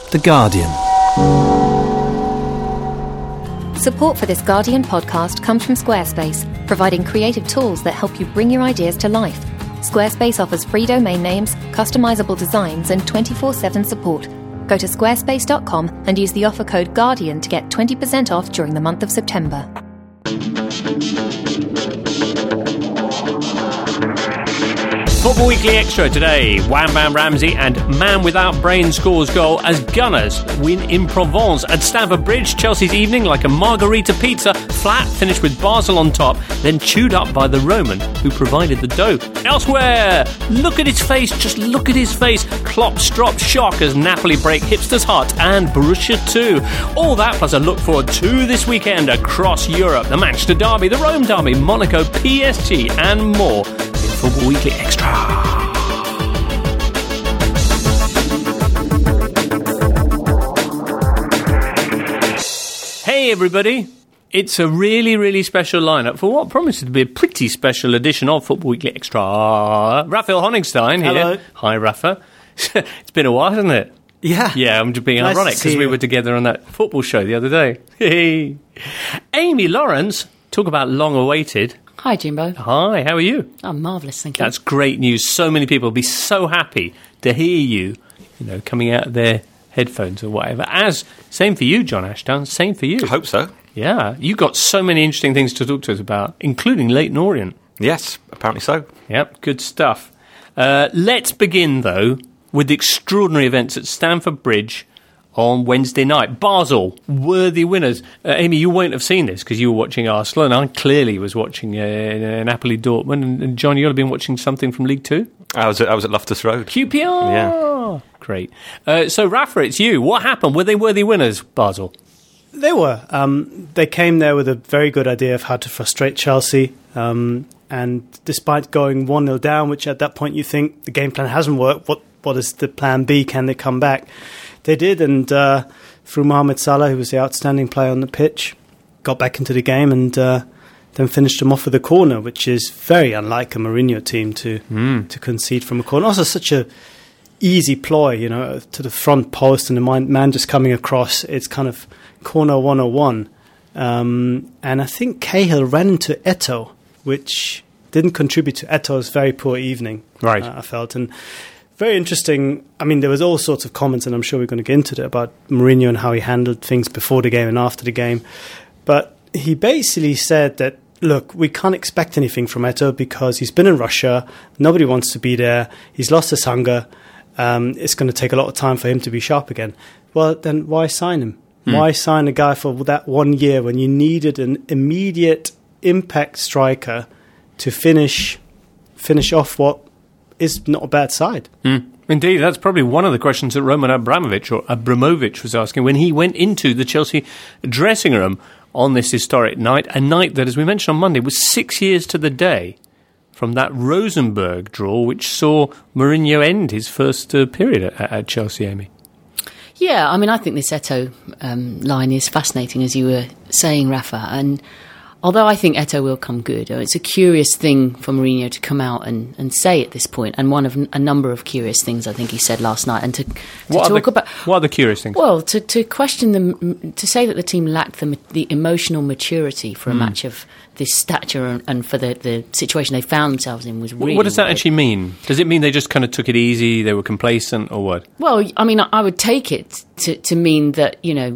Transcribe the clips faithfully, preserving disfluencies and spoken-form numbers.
The Guardian. Support for this Guardian podcast comes from Squarespace, providing creative tools that help you bring your ideas to life. Squarespace offers free domain names, customizable designs, and twenty-four seven support. Go to squarespace dot com and use the offer code GUARDIAN to get twenty percent off during the month of September. Football Weekly Extra today. Wham Bam Ramsey and Man Without Brain scores goal as Gunners win in Provence. At Stamford Bridge, Chelsea's evening like a margarita pizza, flat, finished with Basel on top, then chewed up by the Roman who provided the dough. Elsewhere, look at his face, just look at his face. Klopp's dropped shock as Napoli break hipsters' heart and Borussia too. All that plus a look forward to this weekend across Europe. The Manchester Derby, the Rome Derby, Monaco, P S G and more in Football Weekly Extra. Hey everybody, it's a really, really special lineup for what promises to be a pretty special edition of Football Weekly Extra. Raphael Honigstein here. Hello. Hi, Rafa. It's been a while, hasn't it? Yeah. Yeah, I'm just being Nice ironic to see because we you. were together on that football show the other day. Amy Lawrence, talk about long-awaited. Hi, Jimbo. Hi, how are you? I'm marvellous, thank you. That's great news. So many people will be so happy to hear you, you know, coming out of their headphones or whatever. As, same for you, John Ashdown, same for you. I hope so. Yeah, you got so many interesting things to talk to us about, including Leyton Orient. Yes, apparently so. Yep, good stuff. Uh, let's begin, though, with the extraordinary events at Stamford Bridge on Wednesday night. Basel, worthy winners. Uh, Amy, you won't have seen this because you were watching Arsenal, and I clearly was watching uh, Napoli Dortmund. And, and John, you'll have been watching something from League Two? I was at, I was at Loftus Road. Q P R! Yeah. Great. Uh, so, Rafa, it's you. What happened? Were they worthy winners, Basel? They were. Um, they came there with a very good idea of how to frustrate Chelsea. Um, and despite going one nil down, which at that point you think the game plan hasn't worked, what what is the plan B? Can they come back? They did, and uh, through Mohamed Salah, who was the outstanding player on the pitch, got back into the game and uh, then finished them off with a corner, which is very unlike a Mourinho team to Mm. to concede from a corner. Also such a easy ploy, you know, to the front post and the man, man just coming across. It's kind of corner one oh one. Um, and I think Cahill ran into Eto'o, which didn't contribute to Eto'o's very poor evening, Right. uh, I felt. And very interesting. I mean, there was all sorts of comments, and I'm sure we're going to get into it, about Mourinho and how he handled things before the game and after the game. But he basically said that, look, we can't expect anything from Eto'o because he's been in Russia, nobody wants to be there, he's lost his hunger, um, it's going to take a lot of time for him to be sharp again. Well, then why sign him? Hmm. Why sign a guy for that one year when you needed an immediate impact striker to finish finish off what is not a bad side? Mm. Indeed, that's probably one of the questions that Roman Abramovich or Abramovich was asking when he went into the Chelsea dressing room on this historic night, a night that, as we mentioned on Monday, was six years to the day from that Rosenborg draw, which saw Mourinho end his first uh, period at, at Chelsea, Amy. Yeah, I mean, I think this Eto'o um, line is fascinating, as you were saying, Rafa. And although I think Eto'o will come good, it's a curious thing for Mourinho to come out and, and say at this point, and one of a number of curious things I think he said last night. And to, to What talk are the, about what are the curious things? well, to, to question them, to say that the team lacked the, the emotional maturity for a Mm. match of this stature and, and for the, the situation they found themselves in was really what does that weird. actually mean? Does it mean they just kind of took it easy, they were complacent, or what? Well, I mean, I would take it to, to mean that, you know,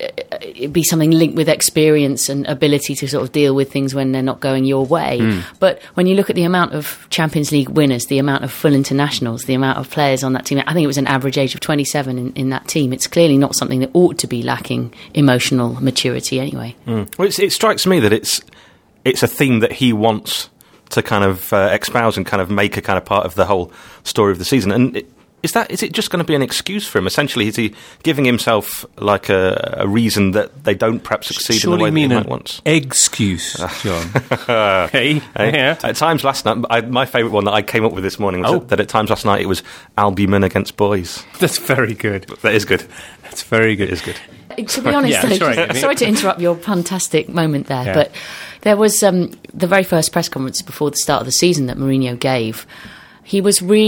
it'd be something linked with experience and ability to sort of deal with things when they're not going your way. Mm. But when you look at the amount of Champions League winners, the amount of full internationals, the amount of players on that team, I think it was an average age of twenty-seven in, in that team. It's clearly not something that ought to be lacking emotional maturity anyway. Mm. Well, it's, it strikes me that it's it's a theme that he wants to kind of uh, espouse and kind of make a kind of part of the whole story of the season. And it, is that is it just going to be an excuse for him? Essentially, is he giving himself like a, a reason that they don't perhaps succeed Surely in the way that he mean might an want? excuse, John. hey, Hey, yeah. At times last night, I, my favourite one that I came up with this morning was Oh. that, that at times last night it was albumin against boys. That's very good. That is good. That's very good. It is good. To be honest, Yeah, though, sorry, just- Amy. sorry to interrupt your fantastic moment there, Yeah. but there was um, the very first press conference before the start of the season that Mourinho gave. He was really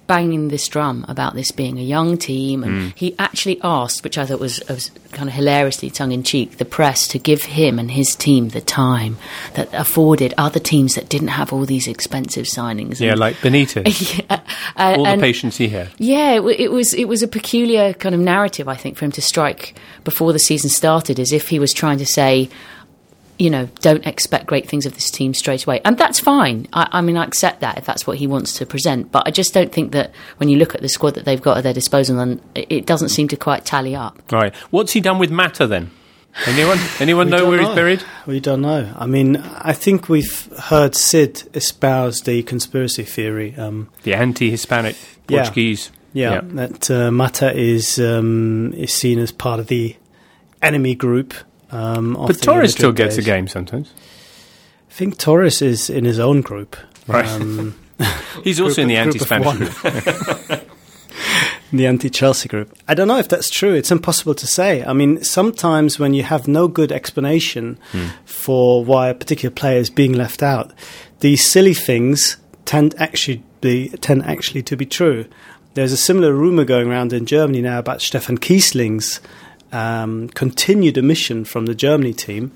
banging this drum about this being a young team, and mm. he actually asked, which I thought was, was kind of hilariously tongue-in-cheek, the press to give him and his team the time that afforded other teams that didn't have all these expensive signings. Yeah, and, like Benitez. yeah, uh, all and, the patience he had. Yeah, it, it was it was a peculiar kind of narrative, I think, for him to strike before the season started, as if he was trying to say, you know, don't expect great things of this team straight away. And that's fine. I, I mean, I accept that if that's what he wants to present. But I just don't think that when you look at the squad that they've got at their disposal, and it, it doesn't seem to quite tally up. Right. What's he done with Mata then? Anyone? Anyone know where know. he's buried? We don't know. I mean, I think we've heard Sid espouse the conspiracy theory. Um, the anti-Hispanic Portuguese. Yeah, yeah, yeah. that uh, Mata is um, is seen as part of the enemy group. Um, but Torres still gets days. a game sometimes. I think Torres is in his own group. Right. Um, He's also in the anti-Spanish group. The anti-Chelsea group. I don't know if that's true. It's impossible to say. I mean, sometimes when you have no good explanation hmm. for why a particular player is being left out, these silly things tend actually be, tend actually to be true. There's a similar rumour going around in Germany now about Stefan Kiesling's Um, continued omission from the Germany team,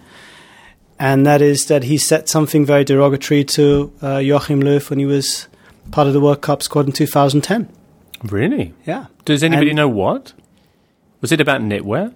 and that is that he said something very derogatory to uh, Joachim Löw when he was part of the World Cup squad in two thousand ten. Really? Yeah. Does anybody and know what? Was it about knitwear?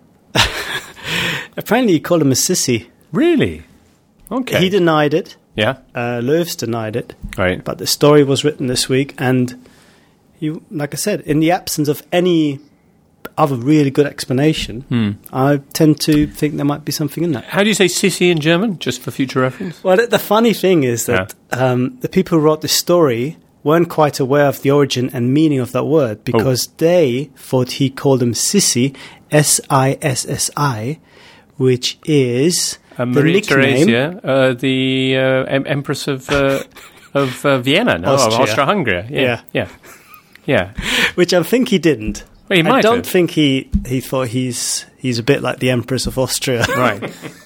Apparently he called him a sissy. Really? Okay. He denied it. Yeah. Uh, Löw's denied it. Right. But the story was written this week, and he, like I said, in the absence of any other really good explanation, hmm. I tend to think there might be something in that. How do you say sissy in German, just for future reference? Well, the, the funny thing is that yeah. um, the people who wrote this story weren't quite aware of the origin and meaning of that word, because oh. they thought he called them sissy, S I S S I, which is uh, the Maria nickname... Theresia, uh, the uh, em- Empress of uh, of uh, Vienna, no, Austria. of Austria-Hungary. Yeah. Yeah. yeah. Yeah. Which I think he didn't. Well, he might I don't have. think he, he thought he's he's a bit like the Empress of Austria. Right.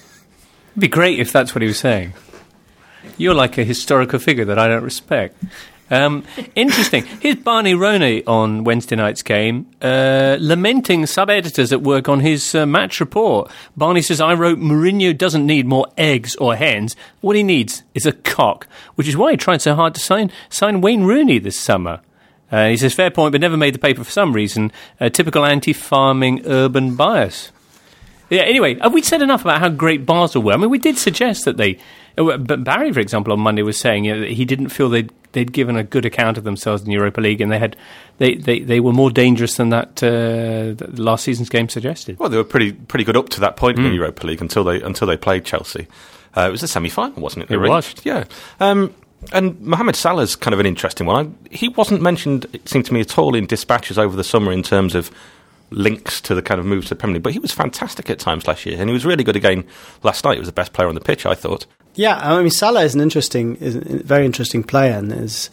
It'd be great if that's what he was saying. You're like a historical figure that I don't respect. Um, interesting. Here's Barney Roney on Wednesday night's game, uh, lamenting sub-editors at work on his uh, match report. Barney says, I wrote, Mourinho doesn't need more eggs or hens. What he needs is a cock, which is why he tried so hard to sign sign Wayne Rooney this summer. Uh, he says, fair point, but never made the paper for some reason. A typical anti-farming urban bias. Yeah, anyway, have we said enough about how great Basel were? I mean, we did suggest that they... Uh, but Barry, for example, on Monday was saying you know, that he didn't feel they'd, they'd given a good account of themselves in the Europa League, and they had they, they, they were more dangerous than that uh, last season's game suggested. Well, they were pretty pretty good up to that point mm. in the Europa League until they until they played Chelsea. Uh, it was a semi-final, wasn't it? They it was. Yeah. Um, And Mohamed Salah's kind of an interesting one. I, he wasn't mentioned, it seemed to me, at all in dispatches over the summer in terms of links to the kind of moves to the Premier League, but he was fantastic at times last year, and he was really good again last night. He was the best player on the pitch, I thought. Yeah, I mean, Salah is an interesting, is a very interesting player, and is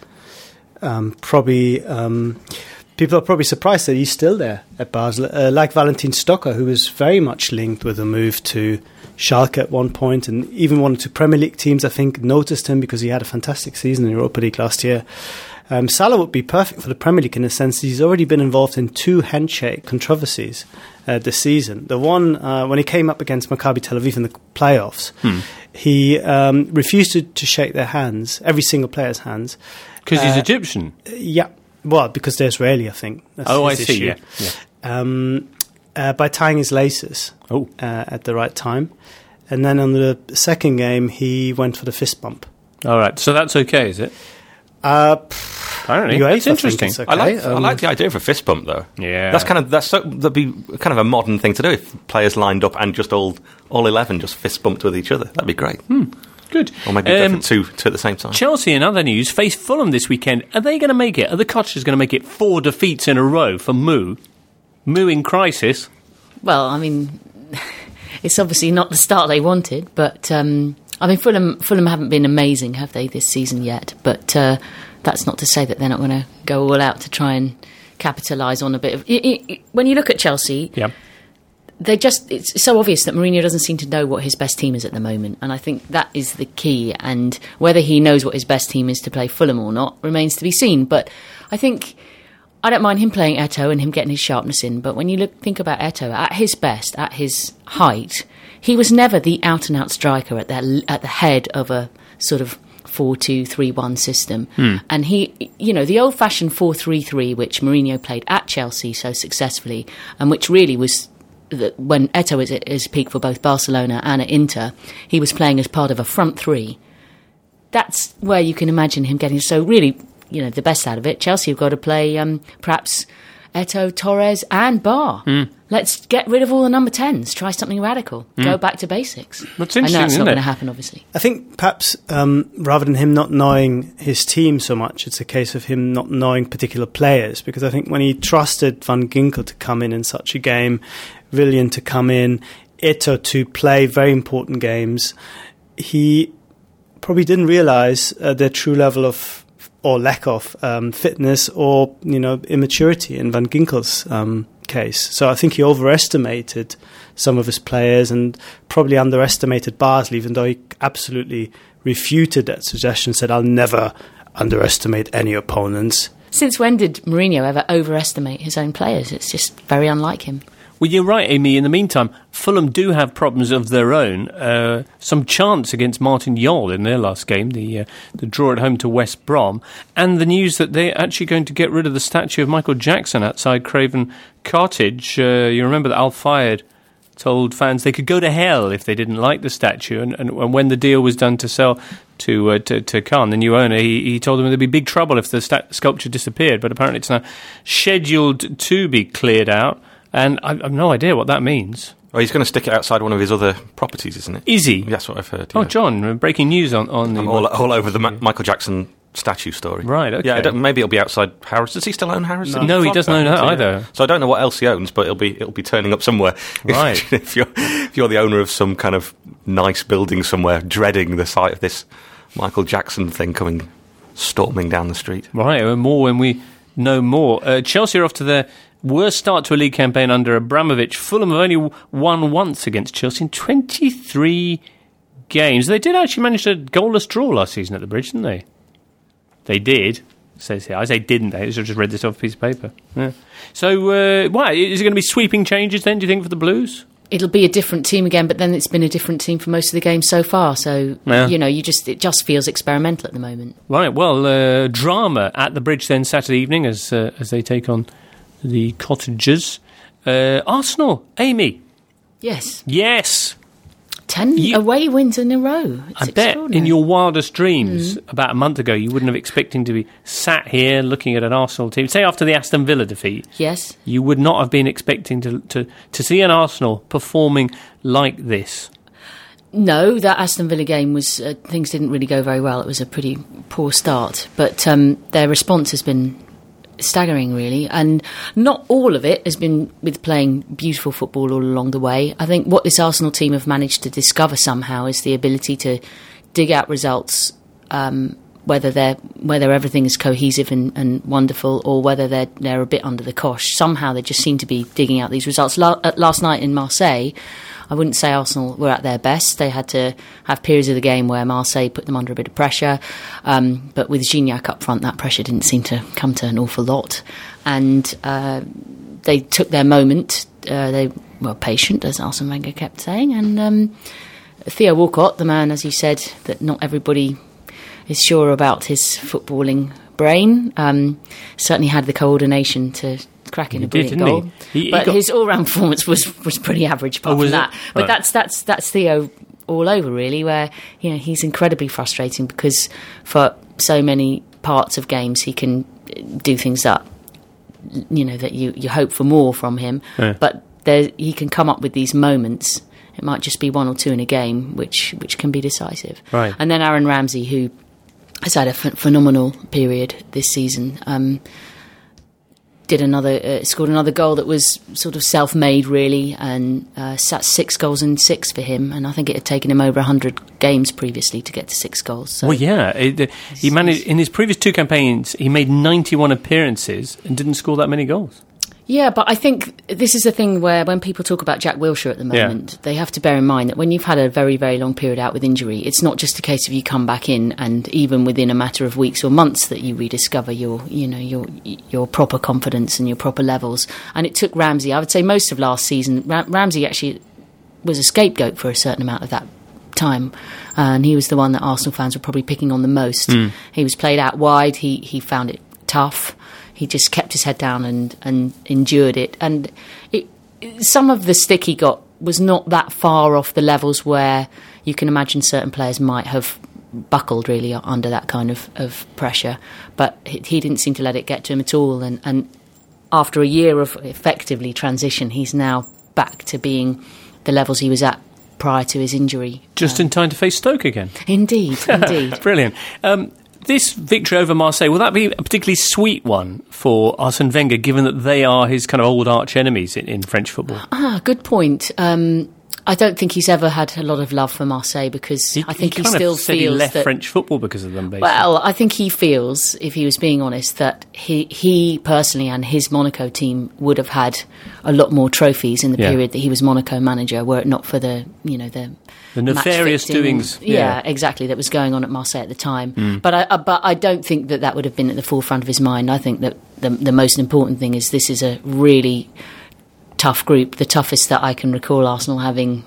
um, probably... Um, people are probably surprised that he's still there at Basel, uh, like Valentin Stocker, who was very much linked with a move to Schalke at one point, and even one or two Premier League teams, I think, noticed him because he had a fantastic season in the Europa League last year. Um, Salah would be perfect for the Premier League in the sense that he's already been involved in two handshake controversies uh, this season. The one, uh, when he came up against Maccabi Tel Aviv in the playoffs, hmm. he um, refused to, to shake their hands, every single player's hands. Because uh, he's Egyptian? Yeah. Well, because they're Israeli, I think. That's oh, I his see, issue. yeah. yeah. Um, uh, by tying his laces oh. uh, at the right time. And then on the second game, he went for the fist bump. All right, so that's okay, is it? Uh, I don't know. It's interesting. It's okay. I like um, I like the idea of a fist bump, though. Yeah, that's kind of that's so, that'd be kind of a modern thing to do if players lined up and just all all eleven just fist bumped with each other. That'd be great. Hmm. Good. Or maybe um, different two, two at the same time. Chelsea, in other news, face Fulham this weekend. Are they going to make it? Are the Cottagers going to make it four defeats in a row for Moo? Moo in crisis. Well, I mean, it's obviously not the start they wanted, but um, I mean, Fulham Fulham haven't been amazing, have they, this season yet? But uh, that's not to say that they're not going to go all out to try and capitalise on a bit of... It, it, it, when you look at Chelsea... Yeah. They just it's so obvious that Mourinho doesn't seem to know what his best team is at the moment, and I think that is the key, and whether he knows what his best team is to play Fulham or not remains to be seen. But I think I don't mind him playing Eto'o and him getting his sharpness in, but when you look think about Eto'o, at his best, at his height, he was never the out-and-out striker at, that, at the head of a sort of four two three one system. Hmm. And he, you know, the old-fashioned four three three, which Mourinho played at Chelsea so successfully, and which really was, the, when Eto'o was at his peak for both Barcelona and at Inter, he was playing as part of a front three. That's where you can imagine him getting, so really, you know, the best out of it. Chelsea have got to play um, perhaps Eto'o, Torres and Bar. Mm. Let's get rid of all the number tens. Try something radical. Mm. Go back to basics. That's interesting, I know it's isn't not it? going to happen, obviously. I think perhaps um, rather than him not knowing his team so much, it's a case of him not knowing particular players. Because I think when he trusted Van Ginkel to come in in such a game, Willian to come in, Eto'o to play very important games, he probably didn't realise uh, their true level of or lack of um, fitness or, you know, immaturity in Van Ginkel's um, case. So I think he overestimated some of his players and probably underestimated Basel, even though he absolutely refuted that suggestion, said, I'll never underestimate any opponents. Since when did Mourinho ever overestimate his own players? It's just very unlike him. Well, you're right, Amy. In the meantime, Fulham do have problems of their own. Uh, some chance against Martin Jol in their last game, the uh, the draw at home to West Brom, and the news that they're actually going to get rid of the statue of Michael Jackson outside Craven Cottage. Uh, you remember that Al Fayed told fans they could go to hell if they didn't like the statue, and, and, and when the deal was done to sell to uh, to, to Khan, the new owner, he, he told them there'd be big trouble if the stat- sculpture disappeared, but apparently it's now scheduled to be cleared out. And I have no idea what that means. Well, he's going to stick it outside one of his other properties, isn't it? Is he? That's what I've heard. Oh, yeah. John, breaking news on, on the... I'm all, all over the Ma- Michael Jackson statue story. Right, okay. Yeah, I don't, maybe it'll be outside Harrods. Does he still own Harrods? No, no he doesn't own that either. So I don't know what else he owns, but it'll be it'll be turning up somewhere. Right. if, you're, if you're the owner of some kind of nice building somewhere, dreading the sight of this Michael Jackson thing coming storming down the street. Right, more when we know more. Uh, Chelsea are off to their worst start to a league campaign under Abramovich. Fulham have only won once against Chelsea in twenty-three games. They did actually manage a goalless draw last season at the Bridge, didn't they? They did. It says here. I say didn't they? I just read this off a piece of paper. Yeah. So, uh, what, is it going to be sweeping changes then, do you think, for the Blues? It'll be a different team again, but then it's been a different team for most of the games so far. So, yeah. you know, you just it just feels experimental at the moment. Right, well, uh, drama at the Bridge then Saturday evening as uh, as they take on the Cottagers. Uh, Arsenal, Amy. Yes. Yes. Ten you, away wins in a row. It's I bet in your wildest dreams, mm. about a month ago, you wouldn't have expected to be sat here looking at an Arsenal team. Say after the Aston Villa defeat. Yes. You would not have been expecting to to, to see an Arsenal performing like this. No, that Aston Villa game was uh, things didn't really go very well. It was a pretty poor start, but um, their response has been staggering, really, and not all of it has been with playing beautiful football all along the way. I think what this Arsenal team have managed to discover somehow is the ability to dig out results, um, whether they're whether everything is cohesive and, and wonderful, or whether they're they're a bit under the cosh. Somehow they just seem to be digging out these results. La- last night in Marseille, I wouldn't say Arsenal were at their best. They had to have periods of the game where Marseille put them under a bit of pressure. Um, but with Gignac up front, that pressure didn't seem to come to an awful lot. And uh, they took their moment. Uh, they were patient, as Arsene Wenger kept saying. And um, Theo Walcott, the man, as you said, that not everybody is sure about his footballing brain, um, certainly had the coordination to crack in he a brilliant did, goal. He? He, but he got... his all-round performance was, was pretty average apart oh, from that. It? But right. that's that's that's Theo all over, really, where you know he's incredibly frustrating because for so many parts of games he can do things that you know that you, you hope for more from him, yeah. but there, he can come up with these moments. It might just be one or two in a game, which which can be decisive. Right. And then Aaron Ramsey, who has had a ph- phenomenal period this season. Um, Did another, uh, scored another goal that was sort of self-made, really, and uh, sat six goals in six for him. And I think it had taken him over one hundred games previously to get to six goals. So well, yeah, it, uh, he managed in his previous two campaigns. He made ninety-one appearances and didn't score that many goals. Yeah, but I think this is the thing where when people talk about Jack Wilshere at the moment, yeah. they have to bear in mind that when you've had a very, very long period out with injury, it's not just a case of you come back in and even within a matter of weeks or months that you rediscover your, you know, your your proper confidence and your proper levels. And it took Ramsey, I would say most of last season, Ra- Ramsey actually was a scapegoat for a certain amount of that time, and he was the one that Arsenal fans were probably picking on the most. Mm. He was played out wide, he, he found it tough. He just kept his head down and, and endured it. And it, some of the stick he got was not that far off the levels where you can imagine certain players might have buckled really under that kind of, of pressure. But he didn't seem to let it get to him at all. And, and after a year of effectively transition, he's now back to being the levels he was at prior to his injury. Just um, in time to face Stoke again. Indeed, indeed. Brilliant. Um, This victory over Marseille, will that be a particularly sweet one for Arsene Wenger, given that they are his kind of old arch enemies in, in French football? Ah, good point. Um, I don't think he's ever had a lot of love for Marseille because he, I think he, he still said feels he left that, French football because of them. Basically. Well, I think he feels, if he was being honest, that he he personally and his Monaco team would have had a lot more trophies in the yeah. period that he was Monaco manager, were it not for the you know the. The nefarious doings. Yeah. yeah, exactly, that was going on at Marseille at the time. Mm. But I, uh, but I don't think that that would have been at the forefront of his mind. I think that the, the most important thing is this is a really tough group, the toughest that I can recall Arsenal having,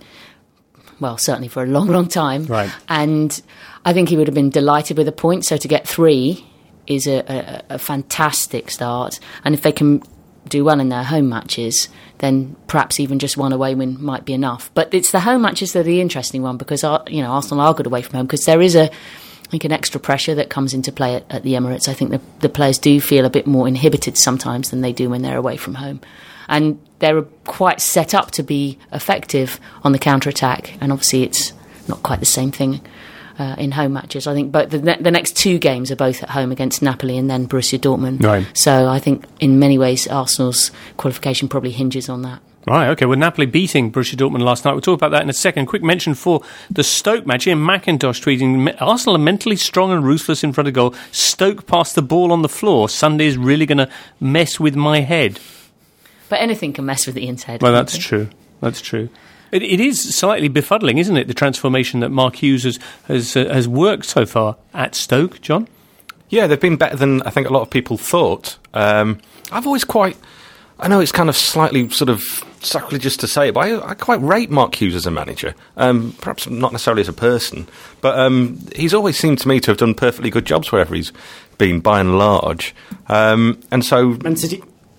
well, certainly for a long, long time. Right. And I think he would have been delighted with a point. So to get three is a, a, a fantastic start. And if they can do well in their home matches, then perhaps even just one away win might be enough. But it's the home matches that are the interesting one because you know Arsenal are good away from home because there is a, I think, an extra pressure that comes into play at, at the Emirates. I think the, the players do feel a bit more inhibited sometimes than they do when they're away from home. And they're quite set up to be effective on the counter-attack. And obviously it's not quite the same thing Uh, in home matches. I think but the, the next two games are both at home against Napoli and then Borussia Dortmund. Right. So I think in many ways Arsenal's qualification probably hinges on that. Right, OK. Well, Napoli beating Borussia Dortmund last night. We'll talk about that in a second. Quick mention for the Stoke match. Ian McIntosh tweeting, Arsenal are mentally strong and ruthless in front of goal. Stoke passed the ball on the floor. Sunday is really going to mess with my head. But anything can mess with Ian's head. Well, that's true. That's true. It, it is slightly befuddling, isn't it, the transformation that Mark Hughes has has, uh, has worked so far at Stoke, John? Yeah, they've been better than I think a lot of people thought. Um, I've always quite... I know it's kind of slightly sort of sacrilegious to say it, but I, I quite rate Mark Hughes as a manager. Um, perhaps not necessarily as a person, but um, he's always seemed to me to have done perfectly good jobs wherever he's been, by and large. Um, and so... Man City.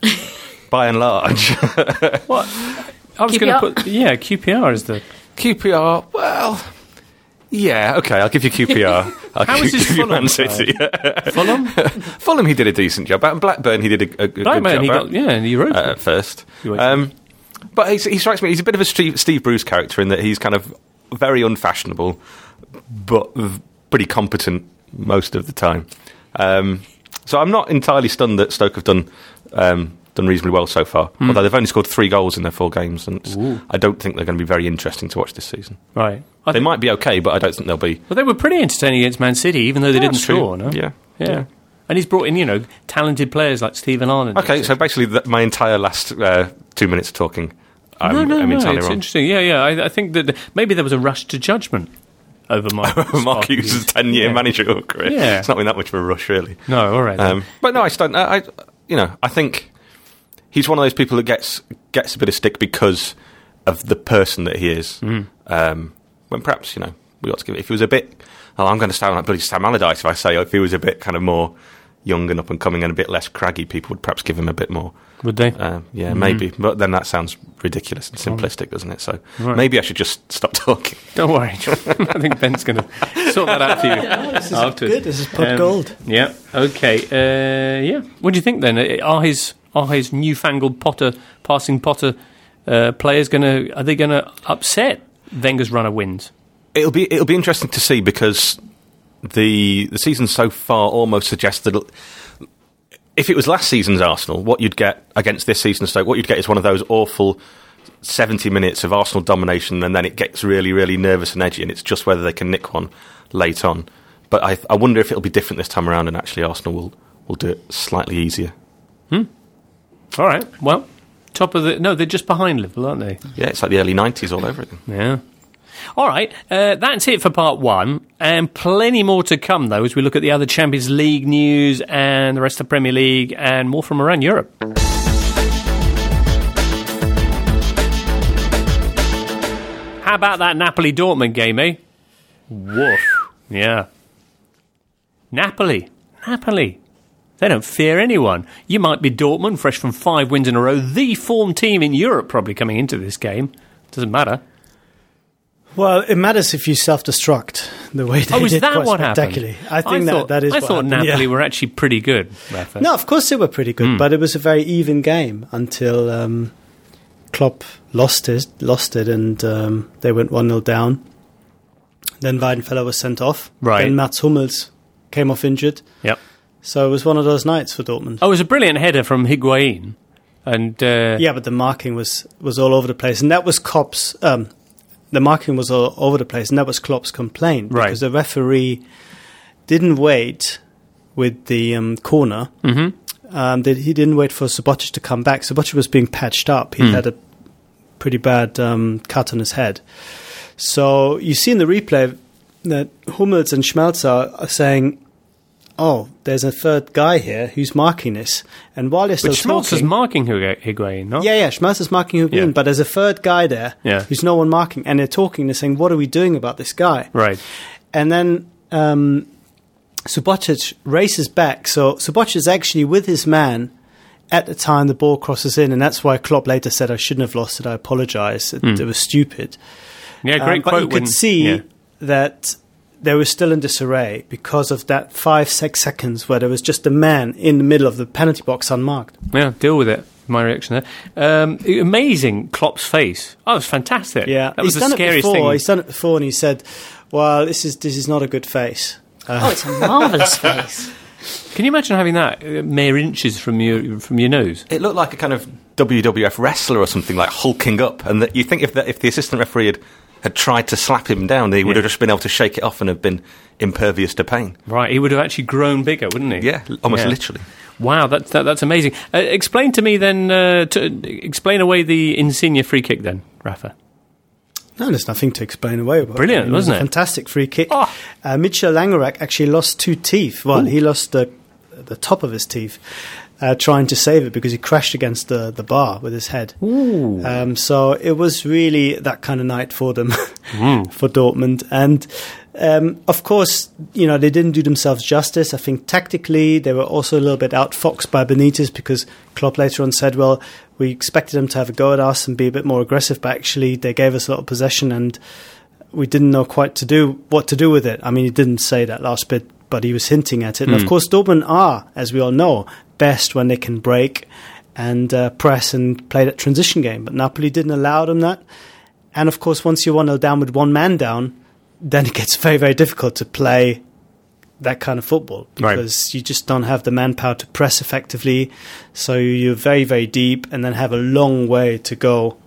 By and large. What? I was going to put... Yeah, Q P R is the... Q P R, well... Yeah, OK, I'll give you Q P R. I'll How give, is this give you Fulham? Man City. Fulham? Fulham, he did a decent job. At Blackburn, he did a, a, a Blackburn, good job. he got, yeah, he wrote uh, at first. Um, but he, he strikes me, he's a bit of a Steve, Steve Bruce character in that he's kind of very unfashionable, but pretty competent most of the time. Um, so I'm not entirely stunned that Stoke have done... Um, done reasonably well so far, mm. although they've only scored three goals in their four games, and I don't think they're going to be very interesting to watch this season. Right. I they might be okay, but I don't think they'll be... Well, they were pretty entertaining against Man City, even though they yeah, didn't score, no? Yeah. yeah. Yeah. And he's brought in, you know, talented players like Stephen Arnold. Okay, so basically the, my entire last uh, two minutes of talking, I'm, no, no, I'm no, entirely it's wrong. interesting. Yeah, yeah, I, I think that the, maybe there was a rush to judgment over Mark, Mark Hughes' ten-year yeah. managerial career. Yeah. It's not been that much of a rush, really. No, all right. Um, but no, I, stand, I, I, you know, I think... He's one of those people that gets gets a bit of stick because of the person that he is. Mm. Um, when perhaps, you know, we ought to give it... If he was a bit... Oh, I'm going to sound like bloody Sam Allardyce if I say if he was a bit kind of more young and up-and-coming and a bit less craggy, people would perhaps give him a bit more. Would they? Uh, yeah, mm. maybe. But then that sounds ridiculous and simplistic, doesn't it? So right. maybe I should just stop talking. Don't worry, John. I think Ben's going to sort that out for you. Yeah, this is afterwards. Good. This is pot um, gold. Yeah, OK. Uh, yeah. What do you think, then? Are his... Are his newfangled Potter, passing Potter uh, players going to... Are they going to upset Wenger's run of wins? It'll be it'll be interesting to see because the the season so far almost suggests that if it was last season's Arsenal, what you'd get against this season's Stoke, what you'd get is one of those awful seventy minutes of Arsenal domination, and then it gets really, really nervous and edgy, and it's just whether they can nick one late on. But I, I wonder if it'll be different this time around, and actually Arsenal will, will do it slightly easier. Hmm. All right. Well, top of the... No, they're just behind Liverpool, aren't they? Yeah, it's like the early nineties all over again. Yeah. All right, uh, that's it for part one, and plenty more to come, though, as we look at the other Champions League news and the rest of the Premier League and more from around Europe. How about that Napoli-Dortmund game, eh? Woof. Yeah. Napoli. Napoli. They don't fear anyone. You might be Dortmund, fresh from five wins in a row, the form team in Europe probably coming into this game. Doesn't matter. Well, it matters if you self-destruct the way they oh, is did that quite what spectacularly. happened? I think I that, thought, that is I what thought happened, Napoli yeah. were actually pretty good, Rafa. No, of course they were pretty good, Mm. but it was a very even game until um, Klopp lost it, lost it and um, they went one nil down. Then Weidenfeller was sent off. Right. Then Mats Hummels came off injured. Yep. So it was one of those nights for Dortmund. Oh, it was a brilliant header from Higuain. And, uh, Yeah, but the marking was, was all over the place. And that was Klopp's... Um, the marking was all over the place, and that was Klopp's complaint. Right. Because the referee didn't wait with the um, corner. Mm-hmm. Um, that he didn't wait for Subotic to come back. Subotic was being patched up. He Mm. had a pretty bad um, cut on his head. So you see in the replay that Hummels and Schmelzer are saying, oh, there's a third guy here who's marking this. And while they're still But Schmaltz is talking... marking Higu- Higuain, no? Yeah, yeah, Schmelzer's marking Higuain, Yeah. but there's a third guy there Yeah. who's no one marking. And they're talking, they're saying, what are we doing about this guy? Right. And then um, Subotic races back. So Subotic is actually with his man at the time the ball crosses in, and that's why Klopp later said, I shouldn't have lost it, I apologise. It, Mm. it was stupid. Yeah, great Um, but quote. you could when, see yeah. that they were still in disarray because of that five, six seconds where there was just a man in the middle of the penalty box unmarked. Yeah, deal with it. My reaction there. Um, amazing, Klopp's face. Oh, it was fantastic. Yeah, that was he's the done it scariest before. thing. He's done it before, and he said, "Well, this is this is not a good face." Uh, Oh, it's a marvellous face. Can you imagine having that uh, mere inches from your from your nose? It looked like a kind of W W F wrestler or something, like hulking up. And that you think if the, if the assistant referee had, had tried to slap him down, he would Yeah. have just been able to shake it off and have been impervious to pain. Right, he would have actually grown bigger, wouldn't he? Yeah, almost Yeah. literally. Wow, that, that, that's amazing. Uh, explain to me then, uh, to, explain away the Insigne free kick then, Rafa. No, there's nothing to explain away about. Brilliant, it. It was wasn't a it? fantastic free kick. Oh. Uh, Mitchell Langerak actually lost two teeth. Well, Ooh. he lost the the top of his teeth uh, trying to save it because he crashed against the, the bar with his head. Ooh. Um, so it was really that kind of night for them, Mm. for Dortmund. And um, of course, you know, they didn't do themselves justice. I think tactically they were also a little bit outfoxed by Benitez because Klopp later on said, well, we expected them to have a go at us and be a bit more aggressive, but actually they gave us a lot of possession and we didn't know quite to do what to do with it. I mean, he didn't say that last bit, but he was hinting at it. And Mm. of course, Dortmund are, as we all know, best when they can break and uh, press and play that transition game. But Napoli didn't allow them that. And of course, once you're one nil down with one man down, then it gets very, very difficult to play that kind of football because Right. you just don't have the manpower to press effectively. So you're very, very deep and then have a long way to go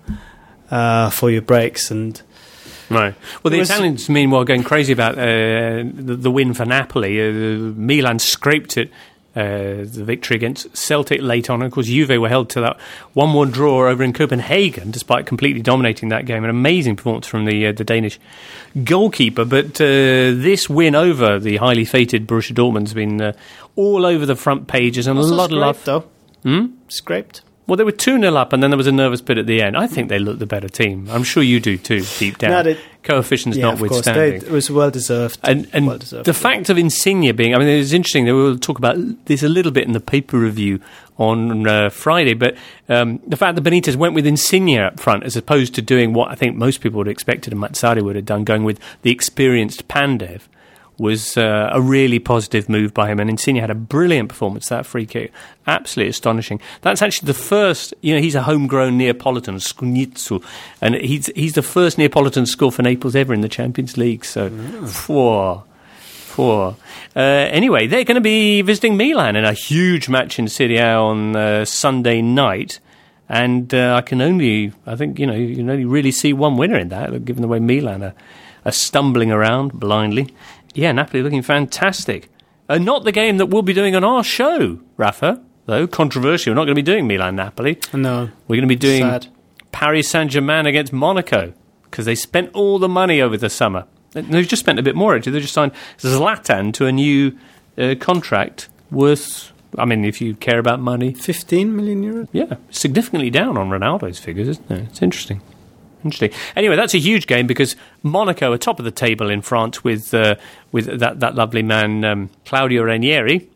uh, for your breaks. And Right. Well, the It was- Italians, meanwhile, going crazy about uh, the, the win for Napoli. Uh, Milan scraped it, uh, the victory against Celtic late on. And of course, Juve were held to that one one draw over in Copenhagen, despite completely dominating that game. An amazing performance from the uh, the Danish goalkeeper. But uh, this win over the highly fated Borussia Dortmund has been uh, all over the front pages and a also lot of love. scraped, though. Hmm? Scraped. Well, they were two nil up, and then there was a nervous bit at the end. I think they looked the better team. I'm sure you do too, deep down. No, they- Coefficients Yeah, of course. They, notwithstanding. it was well deserved. And, and well deserved. the fact of Insigne being, I mean, it's interesting that we'll talk about this a little bit in the paper review on uh, Friday, but um, the fact that Benitez went with Insigne up front as opposed to doing what I think most people would have expected and Matsari would have done, going with the experienced Pandev, was uh, a really positive move by him. And Insigne had a brilliant performance, that free kick. Absolutely astonishing. That's actually the first, you know, he's a homegrown Neapolitan, Skunicu, and he's he's the first Neapolitan score for Naples ever in the Champions League. So, four. Four. Uh, anyway, they're going to be visiting Milan in a huge match in Serie A on uh, Sunday night. And uh, I can only, I think, you know, you can only really see one winner in that, given the way Milan are, are stumbling around blindly. Yeah, Napoli looking fantastic. Uh, not the game that we'll be doing on our show, Rafa, though. Controversial. We're not going to be doing Milan-Napoli. No. We're going to be doing Sad. Paris Saint-Germain against Monaco, because they spent all the money over the summer. They've just spent a bit more, actually. They just signed Zlatan to a new uh, contract worth, I mean, if you care about money... fifteen million euros? Yeah, significantly down on Ronaldo's figures, isn't it? It's interesting. Interesting. Anyway, that's a huge game because Monaco are top of the table in France with uh, with that, that lovely man, um, Claudio Ranieri,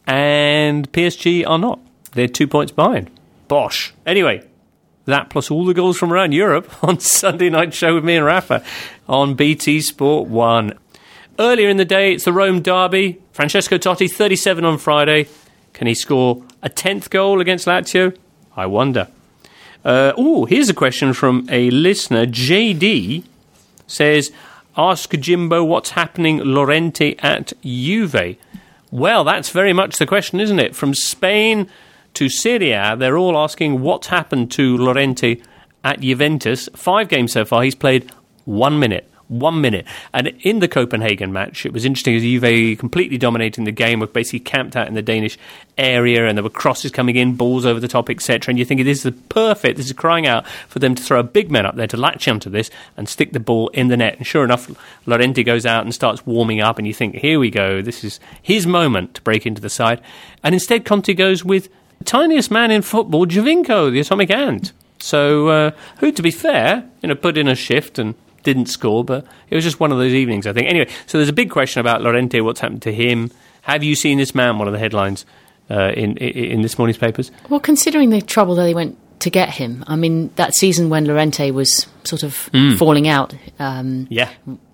and P S G are not. They're two points behind. Bosh. Anyway, that plus all the goals from around Europe on Sunday Night Show with me and Rafa on B T Sport one. Earlier in the day, it's the Rome derby. Francesco Totti, thirty-seven on Friday. Can he score a tenth goal against Lazio? I wonder. Uh, oh, here's a question from a listener. J D says, ask Jimbo what's happening Llorente at Juve. Well, that's very much the question, isn't it? From Spain to Serie A, they're all asking what's happened to Llorente at Juventus. Five games so far, he's played one minute. One minute. And in the Copenhagen match, it was interesting as Juve completely dominating the game, were basically camped out in the Danish area, and there were crosses coming in, balls over the top, et cetera. And you're thinking, this is perfect, this is crying out for them to throw a big man up there to latch onto this and stick the ball in the net. And sure enough, Llorente goes out and starts warming up, and you think, here we go, this is his moment to break into the side. And instead, Conte goes with the tiniest man in football, Giovinco, the atomic ant. So, uh, who, to be fair, you know, put in a shift and didn't score, but it was just one of those evenings, I think. Anyway, so there's a big question about Llorente, what's happened to him. Have you seen this man? One of the headlines uh, in, in in this morning's papers. Well, considering the trouble that they went to get him, I mean, that season when Llorente was sort of mm. falling out um, yeah.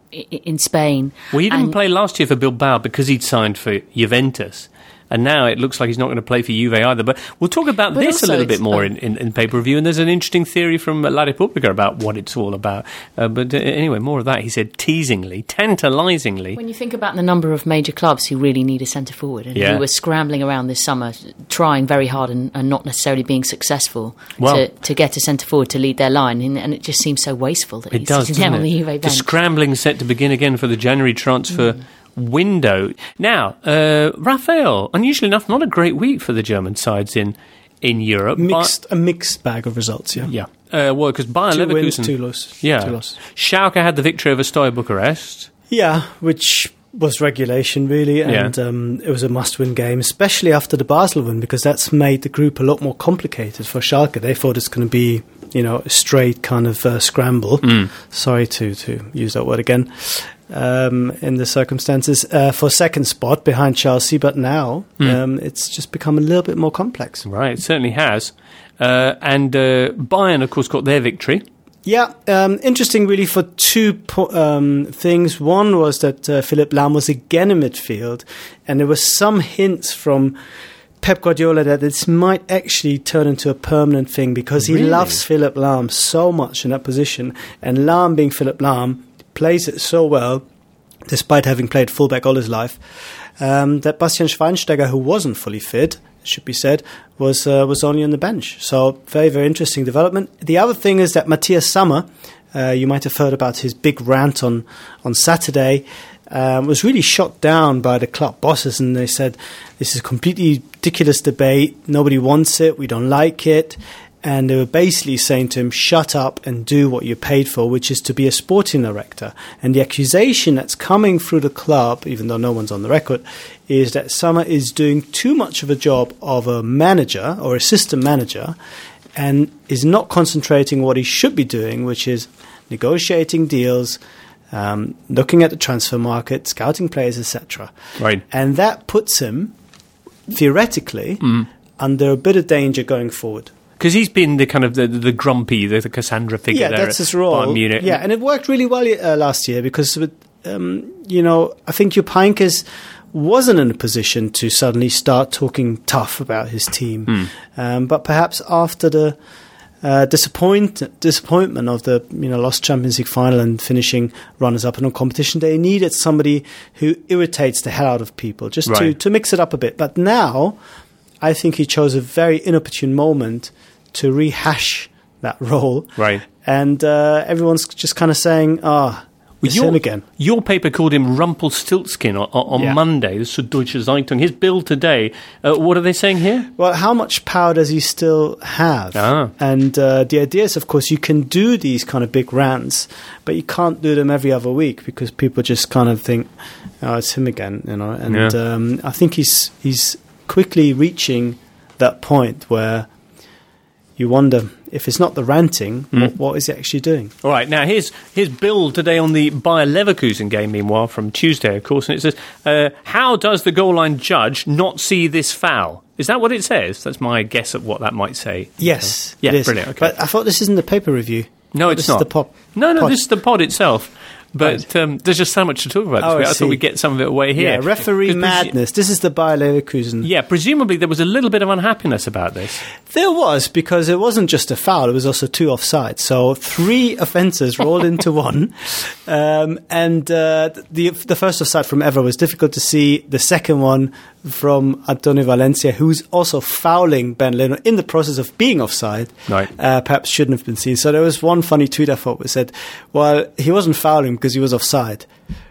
in Spain. Well, he didn't and play last year for Bilbao because he'd signed for Juventus. And now it looks like he's not going to play for Juve either. But we'll talk about but this a little bit more um, in, in, in Paper Review. And there's an interesting theory from La Repubblica about what it's all about. Uh, but uh, anyway, more of that, he said, teasingly, tantalisingly. When you think about the number of major clubs who really need a centre-forward and yeah. who were scrambling around this summer, trying very hard and, and not necessarily being successful well, to, to get a centre-forward to lead their line. And, and it just seems so wasteful that it he's does, sitting down it? on the Juve bench. The scrambling set to begin again for the January transfer mm. window. Now, uh, Raphael, unusually enough, not a great week for the German sides in in Europe. Mixed, a mixed bag of results, yeah. Yeah. Uh, well, because Bayer two Leverkusen... wins, two losses. Yeah. Two losses. Schalke had the victory over Steaua Bucharest. Yeah, which was regulation, really, and yeah. um, it was a must-win game, especially after the Basel win, because that's made the group a lot more complicated for Schalke. They thought it's going to be, you know, a straight kind of uh, scramble. Mm. Sorry to, to use that word again. Um, in the circumstances, uh, for second spot behind Chelsea, but now mm. um, it's just become a little bit more complex. Right, it certainly has. Uh, and uh, Bayern, of course, got their victory. Yeah, um, interesting really for two po- um, things. One was that uh, Philipp Lahm was again in midfield, and there were some hints from Pep Guardiola that this might actually turn into a permanent thing, because he really? loves Philipp Lahm so much in that position, and Lahm being Philipp Lahm plays it so well, despite having played fullback all his life, um, that Bastian Schweinsteiger, who wasn't fully fit, it should be said, was uh, was only on the bench. So very, very interesting development. The other thing is that Matthias Sammer, uh, you might have heard about his big rant on, on Saturday, um, was really shot down by the club bosses, and they said, this is a completely ridiculous debate, nobody wants it, we don't like it. And they were basically saying to him, shut up and do what you're paid for, which is to be a sporting director. And the accusation that's coming through the club, even though no one's on the record, is that Sammer is doing too much of a job of a manager or assistant manager, and is not concentrating what he should be doing, which is negotiating deals, um, looking at the transfer market, scouting players, et cetera. Right. And that puts him, theoretically, mm. under a bit of danger going forward. Because he's been the kind of the, the grumpy, the, the Cassandra figure yeah, there. Yeah, that's his role. Bayern Munich. Yeah, and it worked really well uh, last year because, um, you know, I think Jupp Heynckes wasn't in a position to suddenly start talking tough about his team. Mm. Um, but perhaps after the uh, disappoint disappointment of the you know lost Champions League final and finishing runners-up in a competition, they needed somebody who irritates the hell out of people, just right. to, to mix it up a bit. But now, I think he chose a very inopportune moment to rehash that role. Right. And uh, everyone's just kind of saying, ah, oh, It's your, him again. Your paper called him Rumpelstiltskin on, on Yeah. Monday, the Süddeutsche Zeitung. His bill today, uh, what are they saying here? Well, how much power does he still have? Ah. And uh, the idea is, of course, you can do these kind of big rants, but you can't do them every other week because people just kind of think, oh, it's him again, you know. And Yeah. um, I think he's he's quickly reaching that point where you wonder if it's not the ranting, Mm. what, what is he actually doing? All right, now here's his bill today on the Bayer Leverkusen game, meanwhile, from Tuesday, of course, and it says, uh, how does the goal line judge not see this foul? Is that what it says? That's my guess at what that might say. Yes, Yeah, it is. brilliant, okay. But I thought this isn't the paper review. No, Oh, it's this not. Is the pop. No, no, pod. this is the pod itself. But Right. um, there's just so much to talk about this Oh, I week. I, see. thought we'd get some of it away here. Yeah, referee 'Cause presu- madness. This is the Bayer Leverkusen. Yeah, presumably there was a little bit of unhappiness about this. There was, because it wasn't just a foul, it was also two offsides. So three offences rolled into one. Um, and uh, the the first offside from Evra was difficult to see. The second one from Antonio Valencia, who's also fouling Ben Leno in the process of being offside, Right. uh, perhaps shouldn't have been seen. So there was one funny tweet I thought was said, well, he wasn't fouling because he was offside.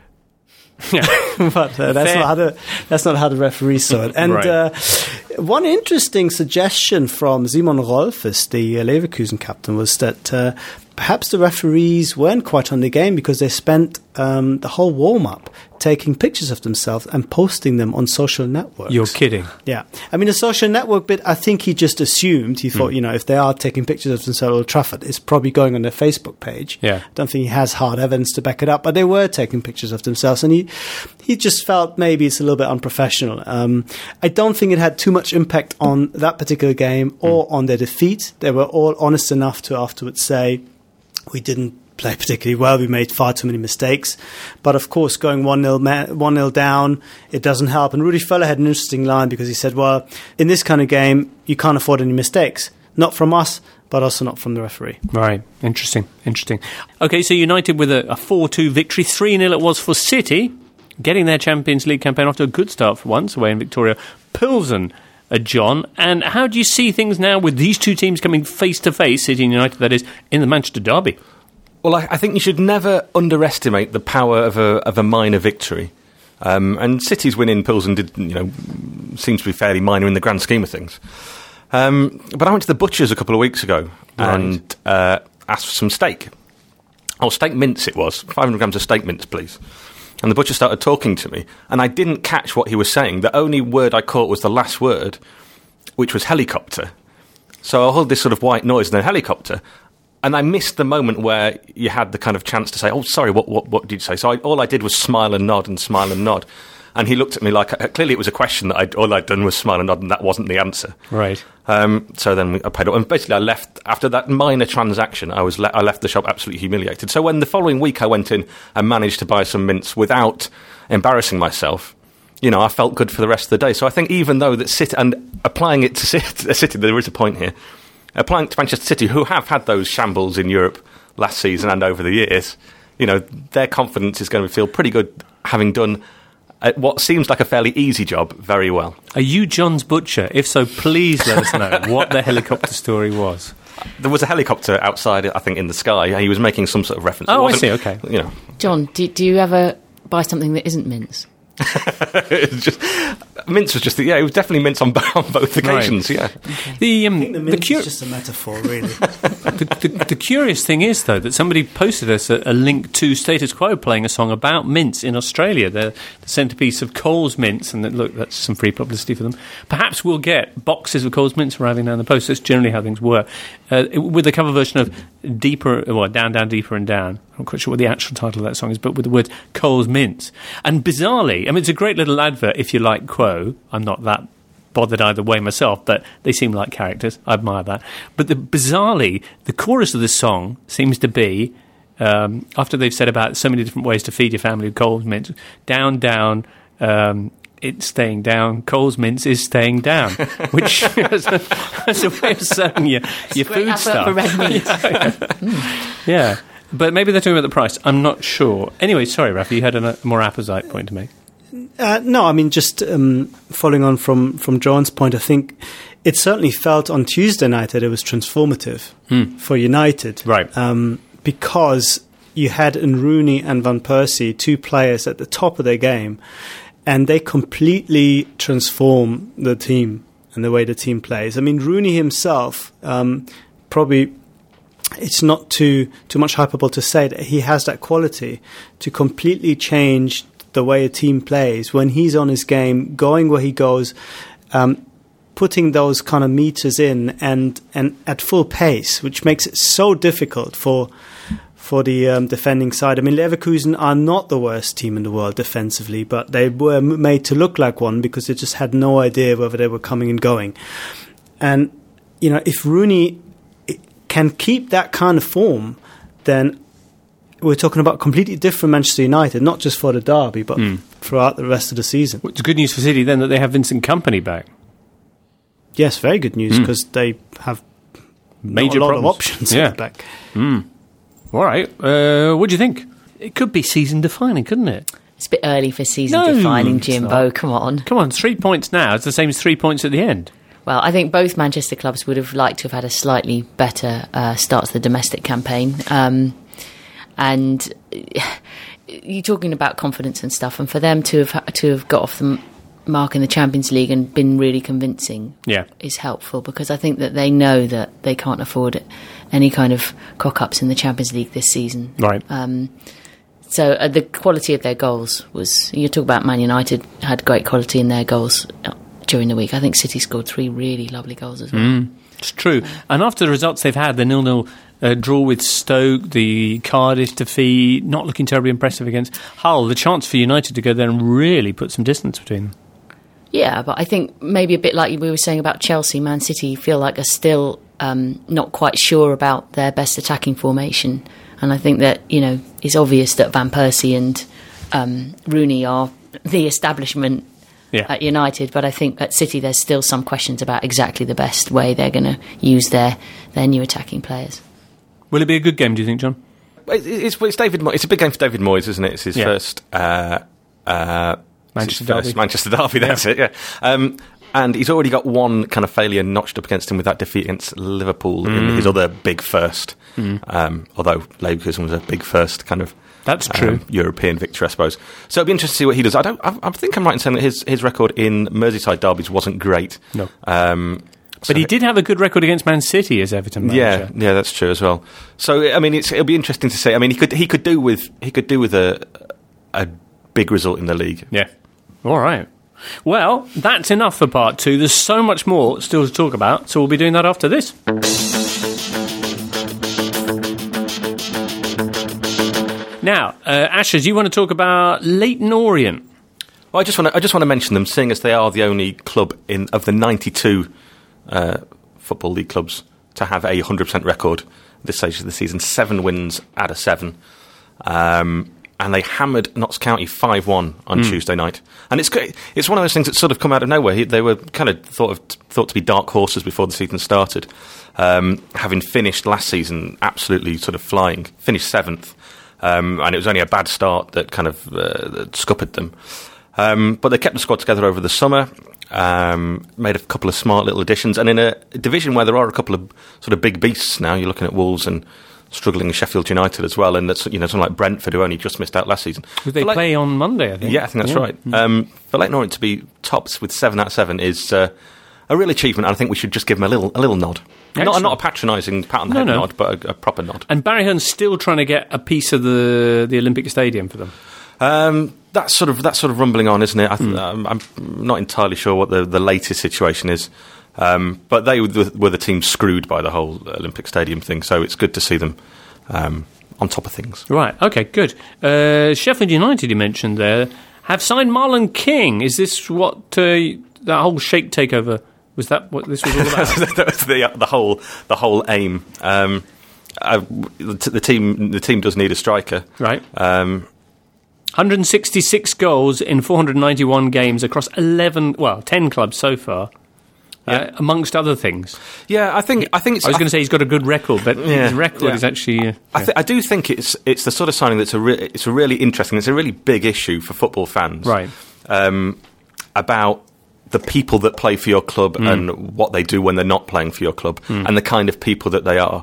Yeah. but uh, that's Fair. not how the that's not how the referee saw it. And Right. uh, one interesting suggestion from Simon Rolfes, the uh, Leverkusen captain, was that uh, perhaps the referees weren't quite on the game because they spent um, the whole warm up taking pictures of themselves and posting them on social networks. You're kidding. Yeah. I mean, the social network bit, I think he just assumed, he thought, Mm. you know, if they are taking pictures of themselves at Old Trafford, it's probably going on their Facebook page. Yeah. I don't think he has hard evidence to back it up, but they were taking pictures of themselves, and he he just felt maybe it's a little bit unprofessional. Um, I don't think it had too much impact on that particular game or Mm. on their defeat. They were all honest enough to afterwards say, we didn't play particularly well, we made far too many mistakes. But of course, going one nil ma- one nil down, it doesn't help. And Rudi Völler had an interesting line because he said, well, in this kind of game, you can't afford any mistakes. Not from us, but also not from the referee. Right. Interesting. Interesting. Okay, so United with a, a four two victory. three nil it was for City, getting their Champions League campaign off to a good start for once, away in Victoria Pilsen. Uh, John, and how do you see things now with these two teams coming face to face, City and United, that is, in the Manchester derby? Well, I, I think you should never underestimate the power of a of a minor victory. Um, and City's win in Pilsen did, you know, seems to be fairly minor in the grand scheme of things. Um, but I went to the butcher's a couple of weeks ago Right. and uh, asked for some steak. Oh, steak mince it was. five hundred grams of steak mince, please. And the butcher started talking to me, and I didn't catch what he was saying. The only word I caught was the last word, which was helicopter. So I heard this sort of white noise and then helicopter. And I missed the moment where you had the kind of chance to say, oh, sorry, what what, what did you say? So I, all I did was smile and nod and smile and nod. And he looked at me like, uh, clearly it was a question that I'd, all I'd done was smile and nod, and that wasn't the answer. Right. Um, so then we, I paid up. And basically I left, after that minor transaction, I was le- I left the shop absolutely humiliated. So when the following week I went in and managed to buy some mince without embarrassing myself, you know, I felt good for the rest of the day. So I think even though that City, and applying it to City, City there is a point here, applying it to Manchester City, who have had those shambles in Europe last season and over the years, you know, their confidence is going to feel pretty good having done uh, what seems like a fairly easy job very well. Are you John's butcher? If so, please let us know what the helicopter story was. There was a helicopter outside, I think, in the sky. He was making some sort of reference. It Oh, I wasn't, see, okay. You know, John, do, do you ever buy something that isn't mince? it was just, mince was just, yeah, it was definitely mince on, on both occasions, Right. yeah. The, um, I think the the, mince cu- is just a metaphor, really. the, the, the curious thing is, though, that somebody posted us a, a link to Status Quo playing a song about mince in Australia. They're the centrepiece of Coles Mints, and that, look, that's some free publicity for them. Perhaps we'll get boxes of Coles Mints arriving down the post. That's generally how things work. Uh, with the cover version of Deeper, well, Down, Down, Deeper and Down. I'm not quite sure what the actual title of that song is, but with the word Coles Mints. And bizarrely, I mean, it's a great little advert if you like Quo. I'm not that bothered either way myself, but they seem like characters. I admire that. But the, bizarrely, the chorus of the song seems to be, um, after they've said about so many different ways to feed your family with Coles Mints, down, down, um, it's staying down, Coles Mints is staying down, which is a, is a way of selling your, your Great food advert stuff. for red meat. yeah. Mm. yeah. But maybe they're talking about the price. I'm not sure. Anyway, sorry, Rafa, you had a, a more apposite point to make. Uh, no, I mean, just um, following on from, from John's point, I think it certainly felt on Tuesday night that it was transformative Hmm. for United. Right. Um, because you had in Rooney and Van Persie, two players at the top of their game, and they completely transform the team and the way the team plays. I mean, Rooney himself, um, probably it's not too too much hyperbole to say that he has that quality to completely change the way a team plays when he's on his game, going where he goes, um, putting those kind of meters in and, and at full pace, which makes it so difficult for for the um, defending side. I mean, Leverkusen are not the worst team in the world defensively, but they were made to look like one because they just had no idea whether they were coming and going. And, you know, if Rooney can keep that kind of form, then we're talking about completely different Manchester United, not just for the derby, but mm. throughout the rest of the season. Well, it's good news for City then that they have Vincent Kompany back. Yes, very good news, because mm. they have major not a lot problems. of options yeah. at the back. Mm. All right. Uh, what do you think? It could be season-defining, couldn't it? It's a bit early for season-defining, no, Jimbo. Come on. Come on, three points now. It's the same as three points at the end. Well, I think both Manchester clubs would have liked to have had a slightly better uh, start to the domestic campaign. Um, and you're talking about confidence and stuff, and for them to have to have got off the mark in the Champions League and been really convincing yeah. is helpful, because I think that they know that they can't afford any kind of cock-ups in the Champions League this season. Right. Um, so uh, the quality of their goals was... You talk about Man United had great quality in their goals during the week. I think City scored three really lovely goals as well. Mm, it's true. And after the results they've had, the nil-nil uh, draw with Stoke, the Cardiff defeat, not looking terribly impressive against Hull, the chance for United to go there and really put some distance between them. Yeah, but I think maybe a bit like we were saying about Chelsea, Man City feel like are still um, not quite sure about their best attacking formation. And I think that, you know, it's obvious that Van Persie and um, Rooney are the establishment yeah. at United, but I think at City there's still some questions about exactly the best way they're going to use their, their new attacking players. Will it be a good game, do you think, John? It's, it's David. It's a big game for David Moyes, isn't it? It's his yeah. first... Uh, uh, Manchester Derby. Derby. Manchester Derby, that's yeah. it, yeah. Um, and he's already got one kind of failure notched up against him with that defeat against Liverpool mm. in his other big first. Mm. Um, although Leverkusen was a big first kind of that's true um, European victory, I suppose. So it'll be interesting to see what he does. I don't. I, I think I'm right in saying that his his record in Merseyside derbies wasn't great. No. Um, but so he did have a good record against Man City as Everton manager. Yeah, yeah, that's true as well. So I mean, it's, it'll be interesting to see. I mean, he could he could do with he could do with a a big result in the league. Yeah. All right. Well, that's enough for part two. There's so much more still to talk about, so we'll be doing that after this. Now, uh, Asher, do you want to talk about Leyton Orient? Well, I just want to I just want to mention them, seeing as they are the only club in of the ninety-two uh, Football League clubs to have a one hundred percent record at this stage of the season. Seven wins out of seven. Um... And they hammered Notts County five one on mm. Tuesday night. And it's it's one of those things that sort of come out of nowhere. They were kind of thought of, thought to be dark horses before the season started, um, having finished last season absolutely sort of flying, finished seventh. Um, and it was only a bad start that kind of uh, that scuppered them. Um, but they kept the squad together over the summer, um, made a couple of smart little additions. And in a division where there are a couple of sort of big beasts now, you're looking at Wolves and struggling Sheffield United as well, and that's, you know, something like Brentford, who only just missed out last season. Would they like, play on Monday, I think? Yeah, I think that's yeah. right. Mm. Um, for Leyton Orient to be tops with seven out of seven is uh, a real achievement, and I think we should just give them a little a little nod. Not, not a patronising pat on the no, head no. nod, but a, a proper nod. And Barry Hearn's still trying to get a piece of the the Olympic Stadium for them. Um, that's sort of that's sort of rumbling on, isn't it? I th- mm. um, I'm not entirely sure what the, the latest situation is. Um, but they were the, were the team screwed by the whole Olympic Stadium thing, so it's good to see them um, on top of things. Right, okay, good. Uh, Sheffield United, you mentioned there, have signed Marlon King. Is this what uh, that whole Sheikh takeover, was that what this was all about? That was the, the whole the whole aim. Um, uh, the, the team the team does need a striker. Right. Um, one hundred sixty-six goals in four hundred ninety-one games across eleven, well, ten clubs so far. Yeah. Uh, amongst other things. Yeah, I think I think it's, I was going to say he's got a good record, but yeah, his record yeah. is actually. Uh, I, th- I do think it's it's the sort of signing that's a re- it's a really interesting. It's a really big issue for football fans, right? Um, about the people that play for your club mm. and what they do when they're not playing for your club, mm. and the kind of people that they are.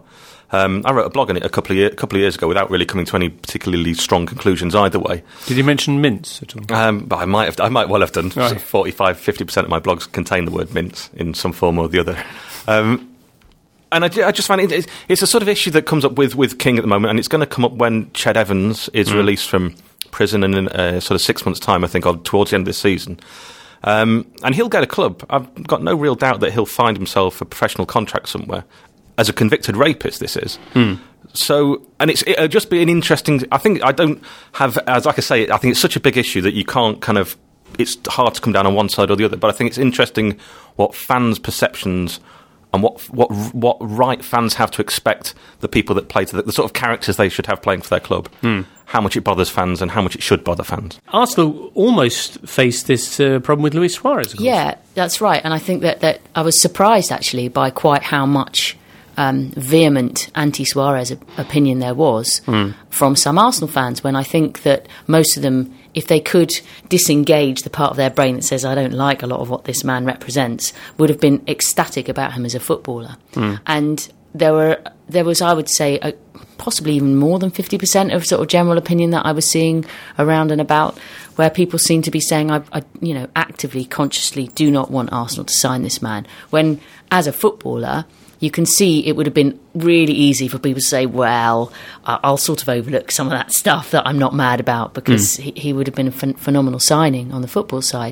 Um, I wrote a blog on it a couple of, year, a couple of years ago without really coming to any particularly strong conclusions either way. Did you mention mince at all? Um, but I might have, I might well have done. Right. forty-five, fifty percent of my blogs contain the word mince in some form or the other. Um, and I, I just find it, it's a sort of issue that comes up with, with King at the moment, and it's going to come up when Ched Evans is mm. released from prison in uh, sort of six months' time, I think, or towards the end of this season. Um, and he'll get a club. I've got no real doubt that he'll find himself a professional contract somewhere. As a convicted rapist, this is. Mm. So, and it's, it'll just be an interesting... I think I don't have... As like I say, I think it's such a big issue that you can't kind of... It's hard to come down on one side or the other, but I think it's interesting what fans' perceptions and what what what right fans have to expect the people that play to the, the sort of characters they should have playing for their club. Mm. How much it bothers fans and how much it should bother fans. Arsenal almost faced this uh, problem with Luis Suarez, of course. Yeah, that's right. And I think that, that I was surprised, actually, by quite how much um, vehement anti-Suarez opinion there was mm. from some Arsenal fans, when I think that most of them, if they could disengage the part of their brain that says, I don't like a lot of what this man represents, would have been ecstatic about him as a footballer. Mm. And there were, there was, I would say, a, possibly even more than fifty percent of sort of general opinion that I was seeing around and about, where people seem to be saying, I, I, you know, actively, consciously do not want Arsenal to sign this man. When, as a footballer, you can see it would have been really easy for people to say, well, I'll sort of overlook some of that stuff that I'm not mad about, because mm. he, he would have been a ph- phenomenal signing on the football side.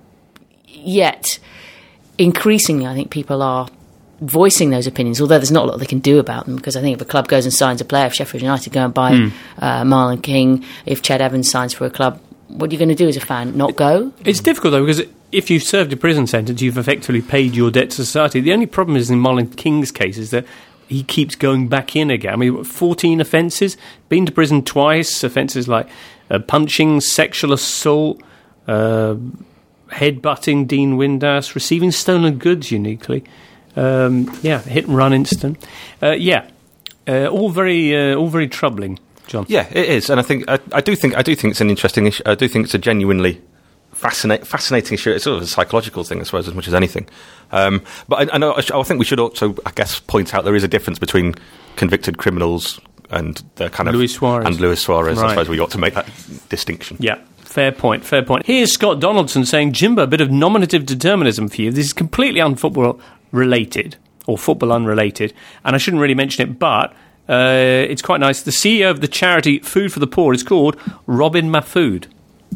Yet, increasingly, I think people are voicing those opinions, although there's not a lot they can do about them, because I think if a club goes and signs a player, if Sheffield United go and buy mm. uh, Marlon King, if Ched Evans signs for a club, what are you going to do as a fan? Not go? It's difficult, though, because if you've served a prison sentence, you've effectively paid your debt to society. The only problem is in Marlon King's case is that he keeps going back in again. I mean, fourteen offences, been to prison twice, offences like uh, punching, sexual assault, uh, head-butting Dean Windass, receiving stolen goods uniquely. Um, yeah, hit-and-run incident. Uh, yeah, uh, all very uh, all very troubling, John. Yeah, it is, and I think I, I do think I do think it's an interesting issue. I do think it's a genuinely fascinate, fascinating issue. It's sort of a psychological thing, I suppose, as much as anything. Um, but I, I know I, sh- I think we should also, I guess, point out there is a difference between convicted criminals and the kind of Luis Suarez and Luis Suarez. Right. I suppose we ought to make that distinction. Yeah. Fair point, fair point. Here's Scott Donaldson saying, Jimbo, a bit of nominative determinism for you. This is completely unfootball related, or football unrelated, and I shouldn't really mention it, but uh, it's quite nice. The C E O of the charity Food for the Poor is called Robin Mahfood.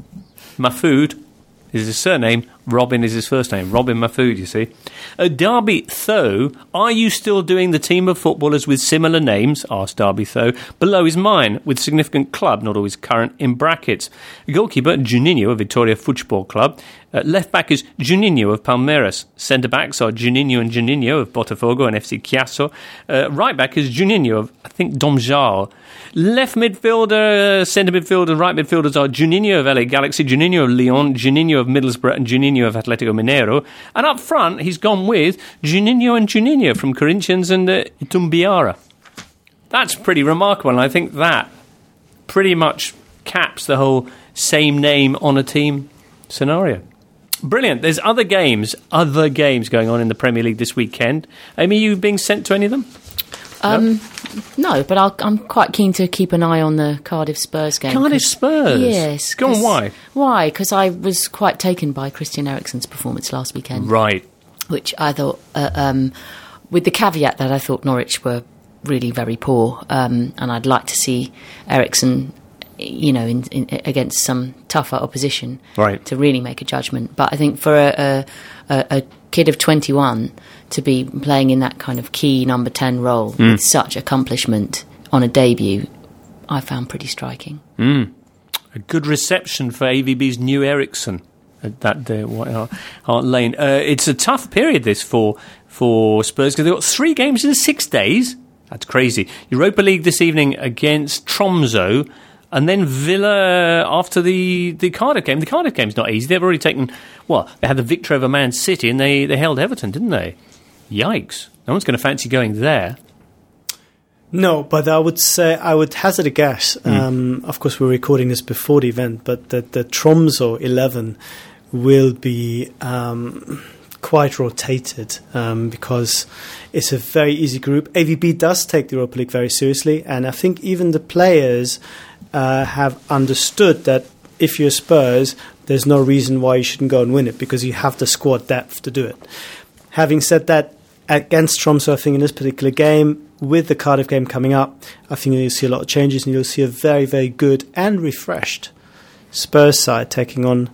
Mahfood is his surname, Robin is his first name. Robin Mahfood, you see. Uh, Derby Tho, are you still doing the team of footballers with similar names, asked Derby Tho, below is mine, with significant club, not always current, in brackets. Goalkeeper, Juninho of Vitória Futebol Club. Uh, left back is Juninho of Palmeiras. Centre backs are Juninho and Juninho of Botafogo and F C Chiasso. Uh, right back is Juninho of, I think, Domjal. Left midfielder, uh, centre midfielder, right midfielders are Juninho of L A Galaxy, Juninho of Lyon, Juninho of Middlesbrough and Juninho of Atletico Mineiro. And up front, he's gone with Juninho and Juninho from Corinthians and uh, Itumbiara. That's pretty remarkable, and I think that pretty much caps the whole same name on a team scenario. Brilliant. There's other games, other games going on in the Premier League this weekend. Amy, are you being sent to any of them? Um, no, no but I'll, I'm quite keen to keep an eye on the Cardiff Spurs game. Cardiff Spurs? Yes. Go on, why? Why? Because I was quite taken by Christian Eriksen's performance last weekend. Right. Which I thought, uh, um, with the caveat that I thought Norwich were really very poor, um, and I'd like to see Eriksen, you know, in, in, against some tougher opposition, right, to really make a judgment. But I think for a, a, a kid of twenty-one to be playing in that kind of key number ten role mm. with such accomplishment on a debut, I found pretty striking. Mm. A good reception for A V B's new Eriksen at that day at White Hart, Hart Lane. Uh, it's a tough period, this, for, for Spurs, because they've got three games in six days. That's crazy. Europa League this evening against Tromsø. And then Villa after the, the Cardiff game. The Cardiff game's not easy. They've already taken... Well, they had the victory over Man City and they, they held Everton, didn't they? Yikes. No one's going to fancy going there. No, but I would say... I would hazard a guess. Mm. Um, of course, we're recording this before the event, but the, the Tromsø eleven will be um, quite rotated um, because it's a very easy group. A V B does take the Europa League very seriously, and I think even the players uh, have understood that if you're Spurs, there's no reason why you shouldn't go and win it because you have the squad depth to do it. Having said that, against Tromsø, I think in this particular game, with the Cardiff game coming up, I think you'll see a lot of changes and you'll see a very, very good and refreshed Spurs side taking on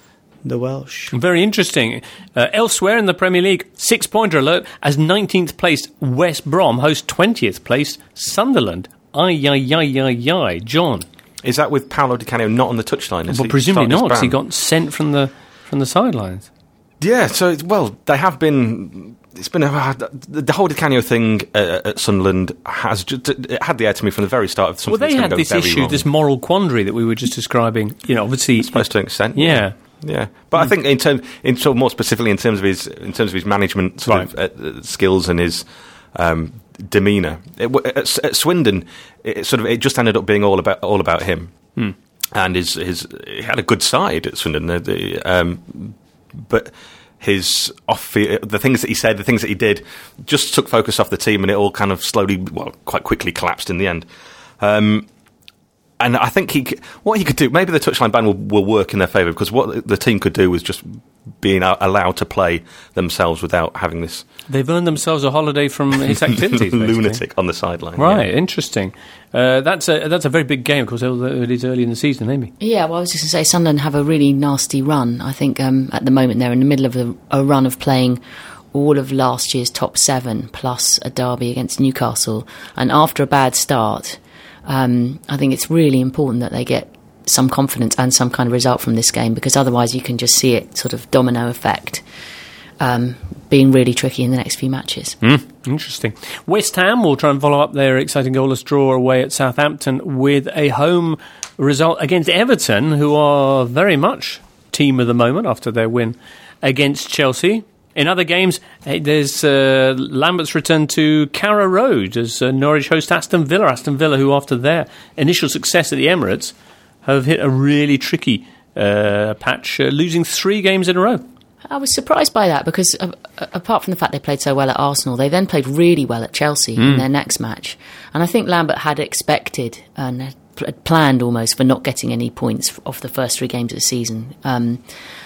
the Welsh. Very interesting. Uh, elsewhere in the Premier League, six-pointer alert as nineteenth placed West Brom host twentieth placed Sunderland. Ay, ay, ay, ay, ay. John. Is that with Paolo Di Canio not on the touchline? Well, presumably not, because he got sent from the from the sidelines. Yeah, so, well, they have been... It's been a, the whole Di Canio thing uh, at Sunderland has just, it had the air to me from the very start of something. Well, they had go this issue, wrong. This moral quandary that we were just describing. You know, obviously, I suppose to an extent. Yeah, yeah. But mm. I think in terms, in sort of more specifically in terms of his in terms of his management sort right. of uh, skills and his um, demeanour it, at, at Swindon, it sort of it just ended up being all about all about him. Mm. And his his he had a good side at Swindon, the, the, um, but. His off the things that he said, the things that he did, just took focus off the team, and it all kind of slowly, well, quite quickly collapsed in the end. Um, and I think he, what he could do, maybe the touchline ban will, will work in their favour because what the team could do was just being allowed to play themselves without having this. They've earned themselves a holiday from his activities. Lunatic on the sideline, right? Yeah. Interesting. Uh, that's a that's a very big game, of course. It is early in the season, maybe. Yeah, well, I was just going to say, Sunderland have a really nasty run. I think um, at the moment they're in the middle of a, a run of playing all of last year's top seven plus a derby against Newcastle, and after a bad start, um, I think it's really important that they get some confidence and some kind of result from this game, because otherwise you can just see it sort of domino effect. Um, being really tricky in the next few matches. Mm, interesting. West Ham will try and follow up their exciting goalless draw away at Southampton with a home result against Everton, who are very much team of the moment after their win against Chelsea. In other games, there's uh, Lambert's return to Carrow Road as uh, Norwich host Aston Villa. Aston Villa, who after their initial success at the Emirates, have hit a really tricky uh, patch, uh, losing three games in a row. I was surprised by that because uh, apart from the fact they played so well at Arsenal, they then played really well at Chelsea mm. in their next match. And I think Lambert had expected and had planned almost for not getting any points off the first three games of the season. Um,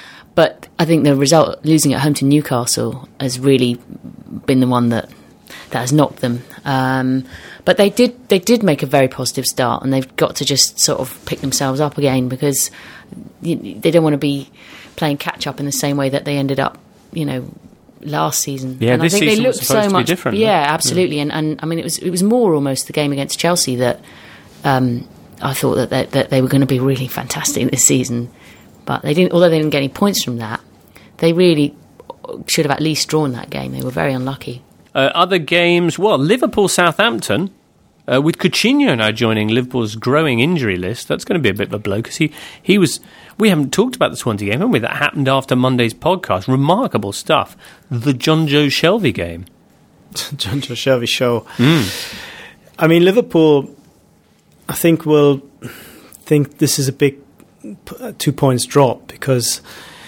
but I think the result, losing at home to Newcastle, has really been the one that that has knocked them. Um, but they did they did make a very positive start, and they've got to just sort of pick themselves up again, because you, they don't want to be playing catch up in the same way that they ended up, you know, last season. Yeah, and this I think season they looked was supposed so to much be different. Yeah, right? absolutely. Yeah. And, and I mean, it was it was more almost the game against Chelsea that um, I thought that they, that they were going to be really fantastic this season, but they didn't. Although they didn't get any points from that, they really should have at least drawn that game. They were very unlucky. Uh, other games, well, Liverpool Southampton. Uh, with Coutinho now joining Liverpool's growing injury list, that's going to be a bit of a blow, because he, he was... We haven't talked about the Swansea game, haven't we? That happened after Monday's podcast. Remarkable stuff. The John Joe Shelvey game. John Joe Shelvey show. Mm. I mean, Liverpool, I think, will think this is a big two points drop, because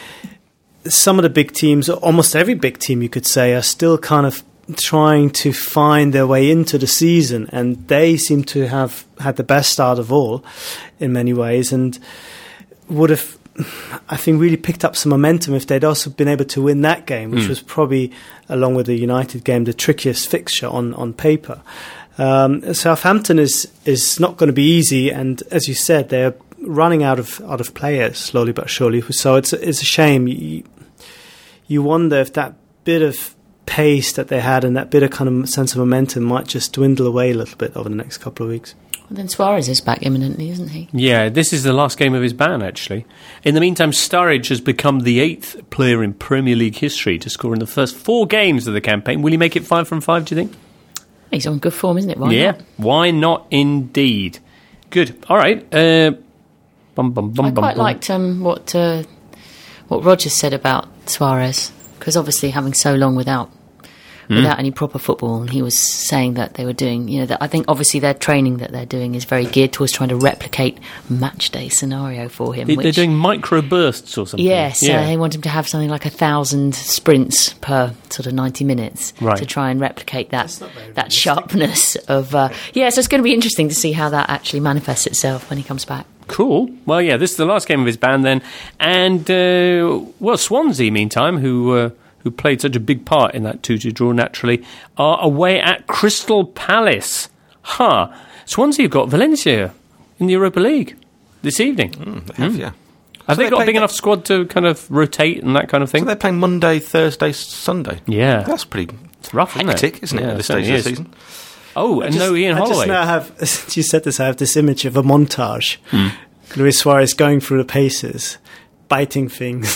some of the big teams, almost every big team, you could say, are still kind of trying to find their way into the season, and they seem to have had the best start of all in many ways, and would have, I think, really picked up some momentum if they'd also been able to win that game, which mm. was probably, along with the United game, the trickiest fixture on, on paper. Um, Southampton is is not going to be easy, and as you said, they're running out of out of players slowly but surely, so it's it's a shame. You, you wonder if that bit of pace that they had and that bit of kind of sense of momentum might just dwindle away a little bit over the next couple of weeks. Well, then Suarez is back imminently, isn't he? Yeah, this is the last game of his ban, actually. In the meantime, Sturridge has become the eighth player in Premier League history to score in the first four games of the campaign. Will he make it five from five, do you think? He's on good form, isn't it? Why yeah, not? Why not indeed? Good. All right. Uh, bum, bum, bum, I bum, quite bum. liked um, what uh, what Rogers said about Suarez, because obviously having so long without mm. without any proper football. And he was saying that they were doing, you know, that I think obviously their training that they're doing is very geared towards trying to replicate match day scenario for him. They, which, they're doing micro bursts or something. Yes, yeah. uh, they want him to have something like a thousand sprints per sort of ninety minutes right. to try and replicate that that sharpness of. Uh, yeah, so it's going to be interesting to see how that actually manifests itself when he comes back. Cool. Well, yeah, this is the last game of his band then. And, uh, well, Swansea, meantime, who uh, who played such a big part in that two two draw, naturally, are away at Crystal Palace. Huh. Swansea have got Valencia in the Europa League this evening. Mm, they have, mm. yeah. Have so they got a big that- enough squad to kind of rotate and that kind of thing? So they're playing Monday, Thursday, Sunday. Yeah. That's pretty It's rough, hectic, isn't it? isn't it, Yeah, at this it stage of the is. season? Oh, and just, no Ian I Holloway. just now have, since you said this, I have this image of a montage. Hmm. Luis Suarez going through the paces, biting things,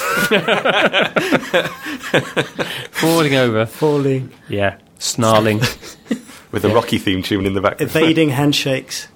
Falling over. falling, Yeah. Snarling. With the Rocky theme tune in the background. evading handshakes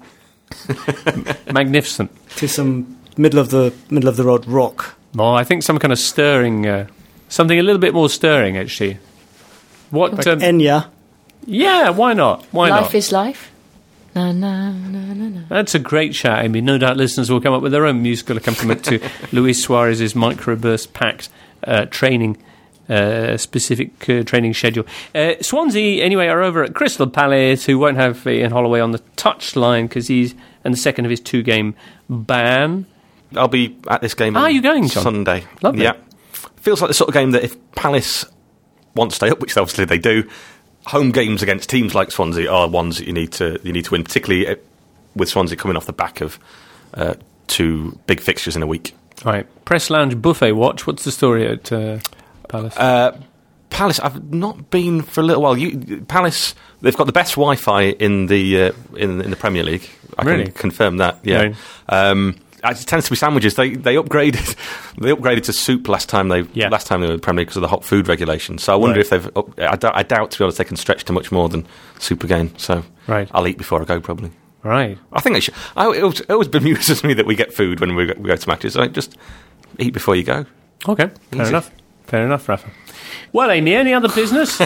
Magnificent. to some middle of the middle of the road rock. Well, I think some kind of stirring, uh, something a little bit more stirring, actually. What? Like Um, Enya. yeah, why not? Why life not? is life. Na, na, na, na, na. That's a great shout, Amy. No doubt listeners will come up with their own musical accompaniment to Luis Suarez's microburst packed uh, training, uh, specific uh, training schedule. Uh, Swansea, anyway, are over at Crystal Palace, who won't have Ian Holloway on the touchline because he's in the second of his two-game ban. I'll be at this game Ah, on you going, John? Sunday. Lovely. Yeah. Feels like the sort of game that if Palace want to stay up, which obviously they do, home games against teams like Swansea are ones that you need to you need to win, particularly with Swansea coming off the back of uh, two big fixtures in a week. Right. Press Lounge Buffet Watch. What's the story at uh, Palace? Uh, Palace, I've not been for a little while. You, Palace, they've got the best Wi-Fi in the uh, in, in the Premier League. I Really? can confirm that. Yeah. Right. Um, it tends to be sandwiches. They they upgraded they upgraded to soup last time they Yeah. last time they were in the Premier League because of the hot food regulation. So I wonder Right. if they've. Up, I, doubt, I doubt to be honest they can stretch to much more than soup again. So Right. I'll eat before I go probably. Right. I think they should. I, it, always, it always bemuses me that we get food when we go, we go to matches. So just eat before you go. Okay. Fair Easy. enough. Fair enough, Rafa. Well, Amy, any other business?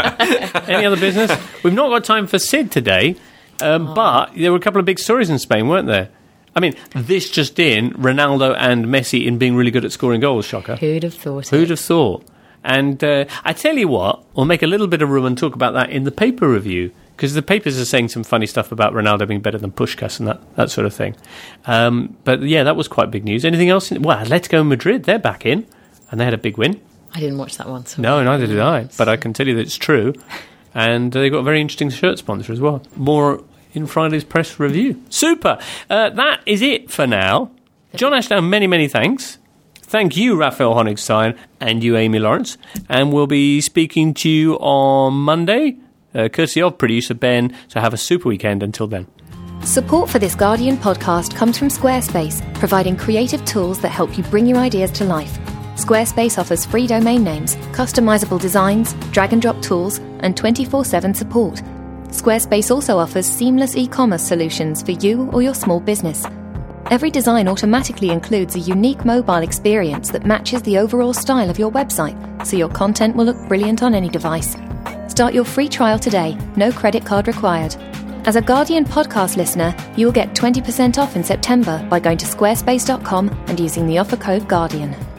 Any other business? We've not got time for Sid today, um, but there were a couple of big stories in Spain, weren't there? I mean, this just in, Ronaldo and Messi in being really good at scoring goals, shocker. Who'd have thought Who'd it? have thought? And uh, I tell you what, we'll make a little bit of room and talk about that in the paper review, because the papers are saying some funny stuff about Ronaldo being better than Puskás and that, that sort of thing. Um, but yeah, that was quite big news. Anything else? In, well, Atletico Madrid, they're back in, and they had a big win. I didn't watch that one. So No, neither did I, but I can tell you that it's true. And uh, they've got a very interesting shirt sponsor as well. More in Friday's press review. Super. Uh, that is it for now. John Ashdown, many, many thanks. Thank you, Raphael Honigstein, and you, Amy Lawrence. And we'll be speaking to you on Monday, uh, courtesy of producer Ben. So have a super weekend until then. Support for this Guardian podcast comes from Squarespace, providing creative tools that help you bring your ideas to life. Squarespace offers free domain names, customizable designs, drag-and-drop tools, and twenty-four seven support. Squarespace also offers seamless e-commerce solutions for you or your small business. Every design automatically includes a unique mobile experience that matches the overall style of your website, so your content will look brilliant on any device. Start your free trial today, no credit card required. As a Guardian podcast listener, you will get twenty percent off in September by going to squarespace dot com and using the offer code Guardian.